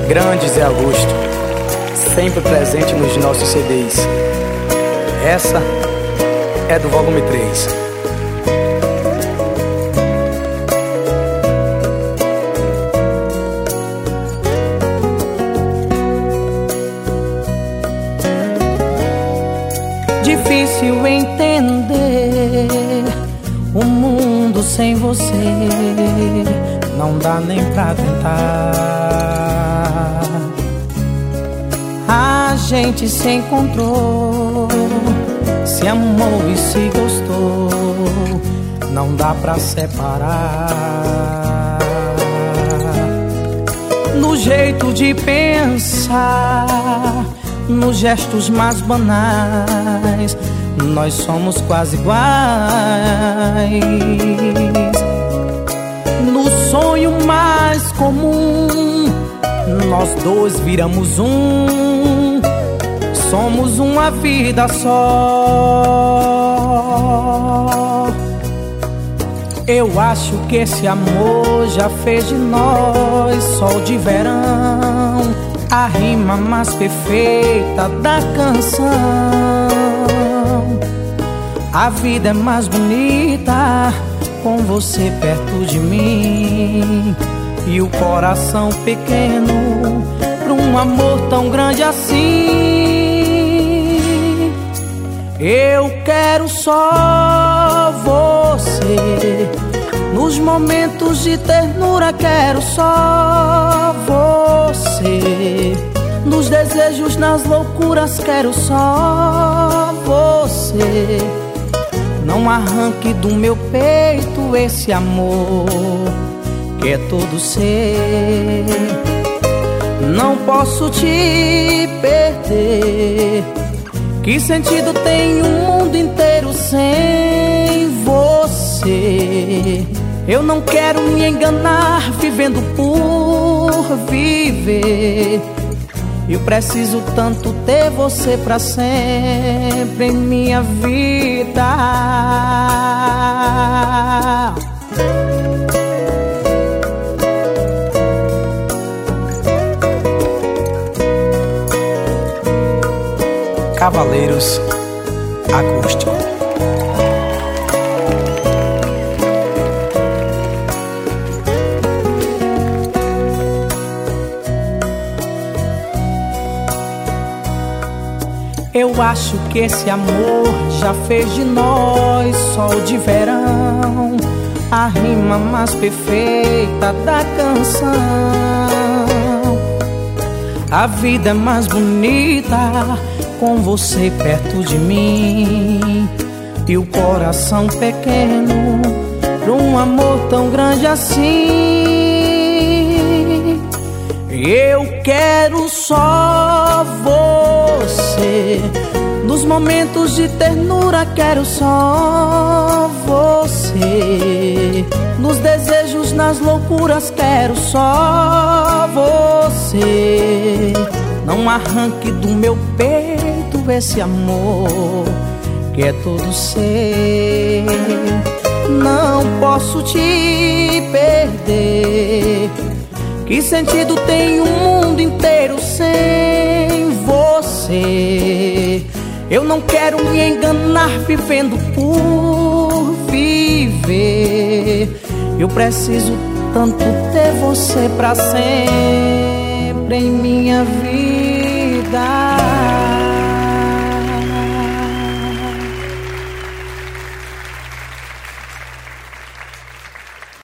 Grande Zé Augusto, sempre presente nos nossos CDs. Essa é do volume 3. Difícil entender o mundo sem você, não dá nem pra tentar. A gente se encontrou, se amou e se gostou, não dá pra separar. No jeito de pensar, nos gestos mais banais, nós somos quase iguais. No sonho mais comum, nós dois viramos um, somos uma vida só. Eu acho que esse amor já fez de nós sol de verão, a rima mais perfeita da canção. A vida é mais bonita com você perto de mim, e o coração pequeno pra um amor tão grande assim. Eu quero só você, nos momentos de ternura quero só você, nos desejos, nas loucuras quero só você. Não arranque do meu peito esse amor que é todo seu. Não posso te perder. Que sentido tem um mundo inteiro sem você? Eu não quero me enganar vivendo por viver. Eu preciso tanto ter você pra sempre em minha vida. Cavaleiros Acústico. Eu acho que esse amor já fez de nós sol de verão, a rima mais perfeita da canção. A vida é mais bonita com você perto de mim, e o coração pequeno pra um amor tão grande assim. Eu quero só você, nos momentos de ternura quero só você, nos desejos, nas loucuras quero só você. Não arranque do meu peito esse amor que é todo seu. Não posso te perder. Que sentido tem um mundo inteiro sem você? Eu não quero me enganar vivendo por viver. Eu preciso tanto ter você pra sempre em minha vida.